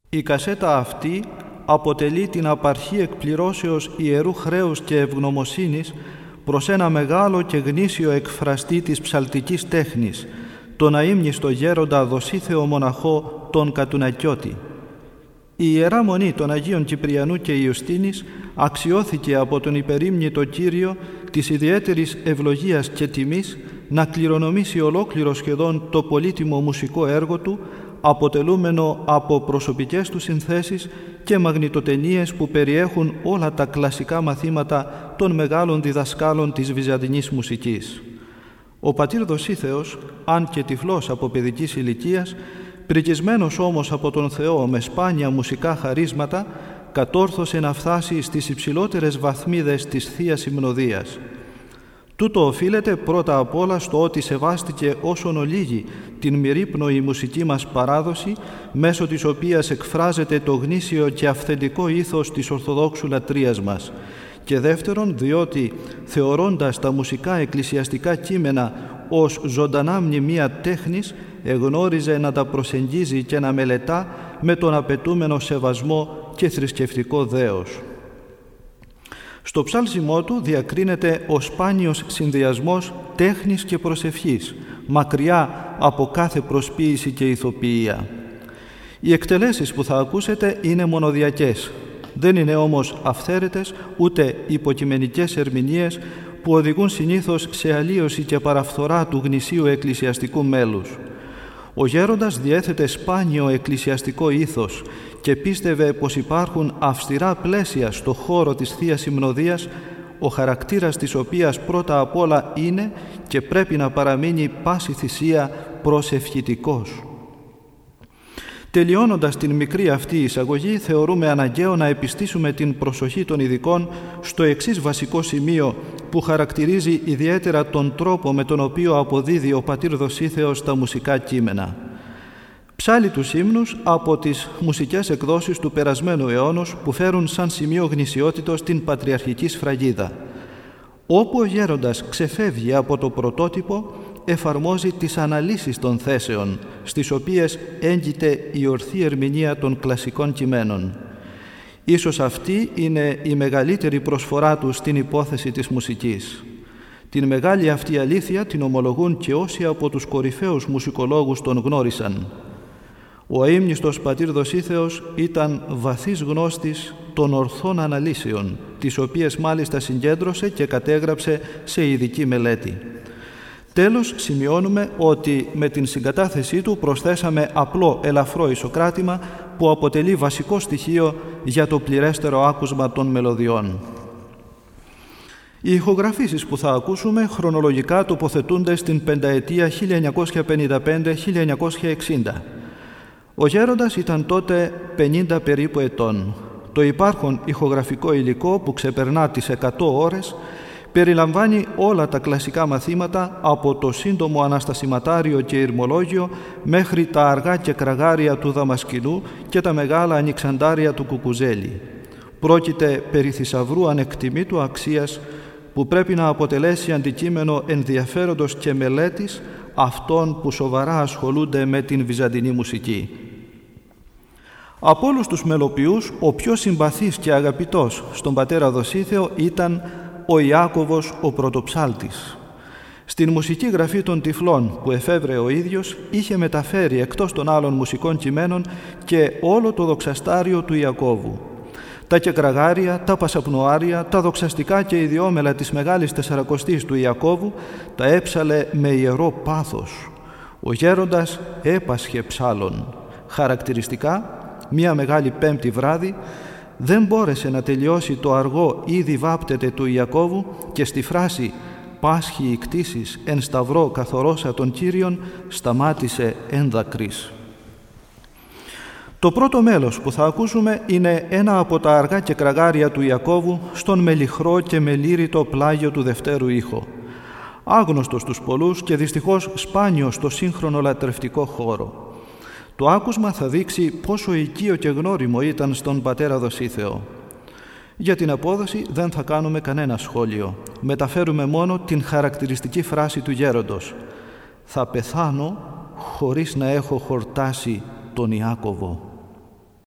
Η κασέτα αυτή αποτελεί την απαρχή εκπληρώσεως ιερού χρέους και ευγνωμοσύνης προς ένα μεγάλο και γνήσιο εκφραστή της ψαλτικής τέχνης, τον αείμνηστο γέροντα Δοσίθεο μοναχό τον Κατουνακιώτη. Η Ιερά Μονή των Αγίων Κυπριανού και Ιουστίνης αξιώθηκε από τον υπερήμνητο Κύριο της ιδιαίτερης ευλογίας και τιμής να κληρονομήσει ολόκληρο σχεδόν το πολύτιμο μουσικό έργο του, αποτελούμενο από προσωπικές του συνθέσεις και μαγνητοτενίες που περιέχουν όλα τα κλασικά μαθήματα των μεγάλων διδασκάλων της βυζαντινής μουσικής. Ο πατήρ Δοσίθεος, αν και τυφλός από παιδικής ηλικίας, πρικισμένος όμως από τον Θεό με σπάνια μουσικά χαρίσματα, κατόρθωσε να φτάσει στις υψηλότερες βαθμίδες της Θείας Υμνοδίας. Τούτο οφείλεται πρώτα απ' όλα στο ότι σεβάστηκε όσον ολίγη την μυρίπνοη μουσική μας παράδοση, μέσω της οποίας εκφράζεται το γνήσιο και αυθεντικό ήθος της Ορθοδόξου λατρείας μας, και δεύτερον διότι, θεωρώντας τα μουσικά εκκλησιαστικά κείμενα ως ζωντανά μνημεία τέχνης, εγνώριζε να τα προσεγγίζει και να μελετά με τον απαιτούμενο σεβασμό και θρησκευτικό δέος. Στο ψάλσιμό του διακρίνεται ο σπάνιος συνδυασμός τέχνης και προσευχής, μακριά από κάθε προσποίηση και ηθοποιία. Οι εκτελέσεις που θα ακούσετε είναι μονοδιακές, δεν είναι όμως αυθαίρετες ούτε υποκειμενικές ερμηνείες που οδηγούν συνήθως σε αλλίωση και παραφθορά του γνησίου εκκλησιαστικού μέλους. Ο γέροντας διέθετε σπάνιο εκκλησιαστικό ήθος και πίστευε πως υπάρχουν αυστηρά πλαίσια στο χώρο της Θείας Υμνοδίας, ο χαρακτήρας της οποίας πρώτα απ' όλα είναι και πρέπει να παραμείνει πάση θυσία προσευχητικός. Τελειώνοντας την μικρή αυτή εισαγωγή, θεωρούμε αναγκαίο να επιστήσουμε την προσοχή των ειδικών στο εξής βασικό σημείο που χαρακτηρίζει ιδιαίτερα τον τρόπο με τον οποίο αποδίδει ο πατήρ Δοσίθεος τα μουσικά κείμενα. Ψάλλει τους ύμνους από τις μουσικές εκδόσεις του περασμένου αιώνος που φέρουν σαν σημείο γνησιότητος την πατριαρχική σφραγίδα. Όπου ο γέροντας ξεφεύγει από το πρωτότυπο, εφαρμόζει τις αναλύσεις των θέσεων, στις οποίες έγκυται η ορθή ερμηνεία των κλασικών κειμένων. Ίσως αυτή είναι η μεγαλύτερη προσφορά του στην υπόθεση της μουσικής. Την μεγάλη αυτή αλήθεια την ομολογούν και όσοι από τους κορυφαίους μουσικολόγους τον γνώρισαν. Ο αείμνηστος πατήρ Δοσίθεος ήταν βαθύς γνώστης των ορθών αναλύσεων, τις οποίες μάλιστα συγκέντρωσε και κατέγραψε σε ειδική μελέτη. Τέλος, σημειώνουμε ότι με την συγκατάθεσή του προσθέσαμε απλό ελαφρό ισοκράτημα που αποτελεί βασικό στοιχείο για το πληρέστερο άκουσμα των μελωδιών. Οι ηχογραφήσεις που θα ακούσουμε χρονολογικά τοποθετούνται στην πενταετία 1955-1960. Ο γέροντας ήταν τότε 50 περίπου ετών. Το υπάρχον ηχογραφικό υλικό που ξεπερνά τις 100 ώρες περιλαμβάνει όλα τα κλασικά μαθήματα από το σύντομο αναστασιματάριο και ηρμολόγιο μέχρι τα αργά και κραγάρια του Δαμασκηνού και τα μεγάλα ανοιξαντάρια του Κουκουζέλη. Πρόκειται περί θησαυρού ανεκτιμήτου αξίας που πρέπει να αποτελέσει αντικείμενο ενδιαφέροντος και μελέτης αυτών που σοβαρά ασχολούνται με την βυζαντινή μουσική. Από όλους τους μελοποιούς, ο πιο συμπαθής και αγαπητός στον πατέρα Δοσίθεο ήταν ο Ιάκωβος ο πρωτοψάλτης. Στην μουσική γραφή των τυφλών που εφεύρε ο ίδιος, είχε μεταφέρει εκτός των άλλων μουσικών κειμένων και όλο το δοξαστάριο του Ιακώβου. Τα κεκραγάρια, τα πασαπνοάρια, τα δοξαστικά και ιδιόμελα της Μεγάλης Τεσσαρακοστής του Ιακώβου τα έψαλε με ιερό πάθος. Ο γέροντας έπασχε ψάλων. Χαρακτηριστικά, μία Μεγάλη Πέμπτη βράδυ, δεν μπόρεσε να τελειώσει το αργό «Ήδη βάπτεται» του Ιακώβου και στη φράση «Πάσχει η κτήσης εν σταυρό καθορώσα των Κύριων» σταμάτησε εν δακρύς. Το πρώτο μέλος που θα ακούσουμε είναι ένα από τα αργά και κραγάρια του Ιακώβου στον μελιχρό και μελήρητο πλάγιο του δευτέρου ήχο. Άγνωστο στους πολλούς και δυστυχώς σπάνιο στο σύγχρονο λατρευτικό χώρο. Το άκουσμα θα δείξει πόσο οικείο και γνώριμο ήταν στον πατέρα Δοσίθεο. Για την απόδοση δεν θα κάνουμε κανένα σχόλιο. Μεταφέρουμε μόνο την χαρακτηριστική φράση του γέροντος. «Θα πεθάνω χωρίς να έχω χορτάσει τον Ιάκωβο».